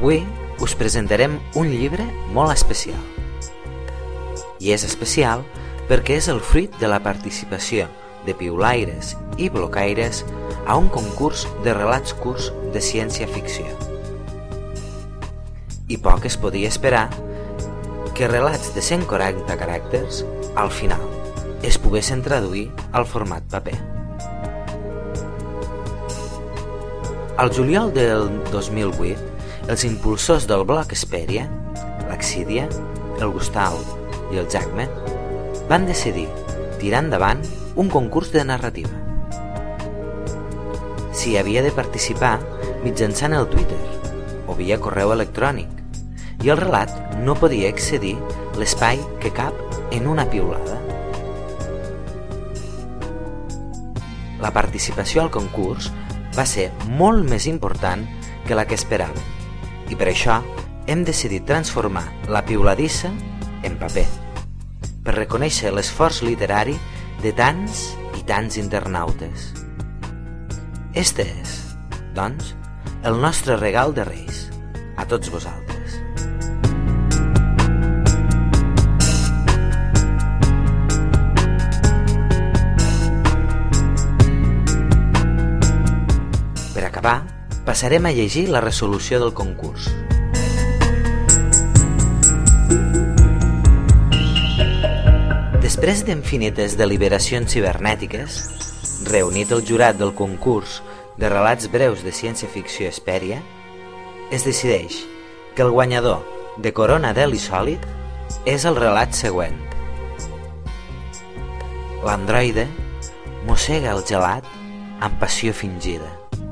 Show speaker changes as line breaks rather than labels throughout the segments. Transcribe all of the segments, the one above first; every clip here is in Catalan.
Avui us presentarem un llibre molt especial. I és especial perquè és el fruit de la participació de piulaires i blocaires a un concurs de relats curts de ciència-ficció. I poc es podia esperar que relats de 140 caràcters, al final, es poguessin traduir al format paper. Al juliol del 2008, els impulsors del blog Hesperia, l'Axidia, el Gustau i el Jacme, van decidir tirar endavant un concurs de narrativa. S'hi havia de participar mitjançant el Twitter o via correu electrònic, i el relat no podia excedir l'espai que cap en una piulada. La participació al concurs va ser molt més important que la que esperàvem, i per això hem decidit transformar la piuladissa en paper, per reconèixer l'esforç literari de tants i tants internautes. Este és, doncs, el nostre regal de Reis a tots vosaltres. Per acabar, passarem a llegir la resolució del concurs. Després d'infinites deliberacions cibernètiques, reunit el jurat del concurs de relats breus de ciència-ficció Hesperia, es decideix que el guanyador de Corona d'Heli Sòlid és el relat següent. L'androide mossega el gelat amb passió fingida.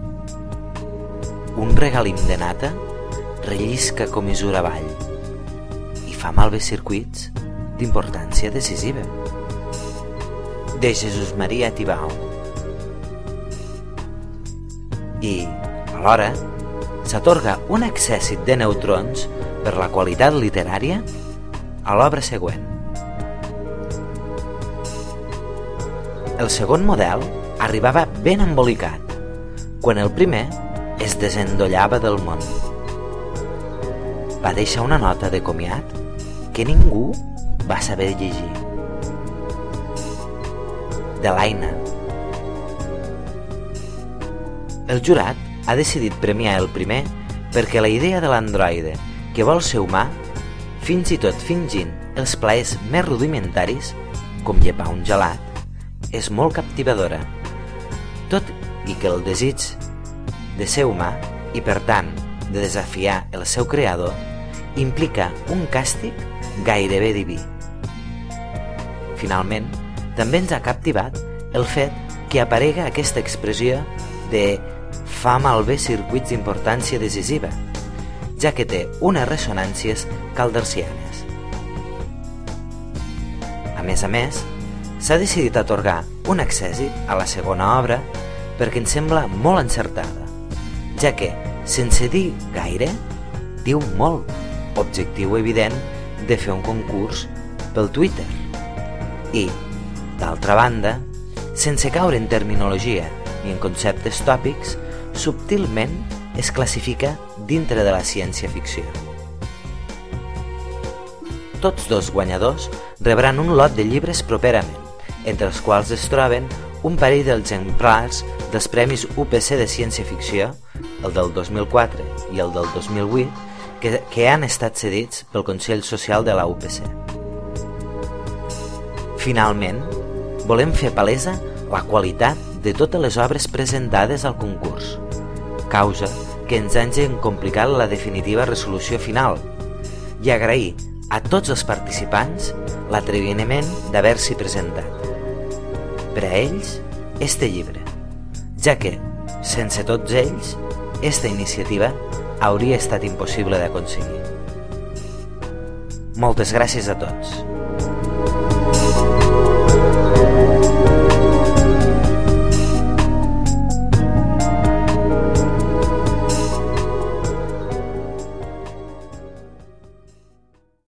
Un regalim de nata rellisca comissura avall i fa malbé circuits d'importància decisiva. De Jesús Maria Tibau. I, alhora, s'atorga un excèssit de neutrons per la qualitat literària a l'obra següent. El segon model arribava ben embolicat, quan el primer es desendollava del món. Va deixar una nota de comiat que ningú va saber llegir. De l'Aina. El jurat ha decidit premiar el primer perquè la idea de l'androide que vol ser humà, fins i tot fingint els plaers més rudimentaris, com llepar un gelat, és molt captivadora, tot i que el desig de ser humà i, per tant, de desafiar el seu creador, implica un càstig gairebé diví. Finalment, també ens ha captivat el fet que aparega aquesta expressió de fa malbé circuits d'importància decisiva, ja que té unes ressonàncies caldersianes. A més, s'ha decidit atorgar un accèssit a la segona obra perquè ens sembla molt encertada, ja que, sense dir gaire, diu molt, objectiu evident de fer un concurs pel Twitter. I, d'altra banda, sense caure en terminologia ni en conceptes tòpics, subtilment es classifica dintre de la ciència-ficció. Tots dos guanyadors rebran un lot de llibres properament, entre els quals es troben un parell d'exemplars dels Premis UPC de Ciència-Ficció, el del 2004 i el del 2008, que han estat cedits pel Consell Social de la UPC. Finalment, volem fer palesa la qualitat de totes les obres presentades al concurs, causa que ens hagin complicat la definitiva resolució final, i agrair a tots els participants l'atreviment d'haver-s'hi presentat. Per a ells, este llibre, ja que, sense tots ells, esta iniciativa hauria estat impossible d'aconseguir. Moltes gràcies a tots.